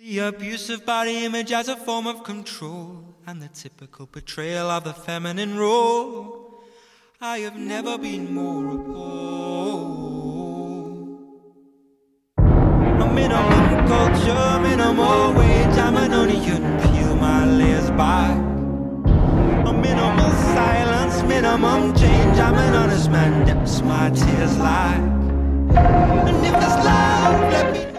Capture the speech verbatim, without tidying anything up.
The abusive body image as a form of control, and the typical portrayal of the feminine role. I have never been more appalled. A minimum culture, minimal wage, I'm an only you can peel my layers back. A minimal silence, minimum change, I'm an honest man, depths my tears like. And if there's love, let me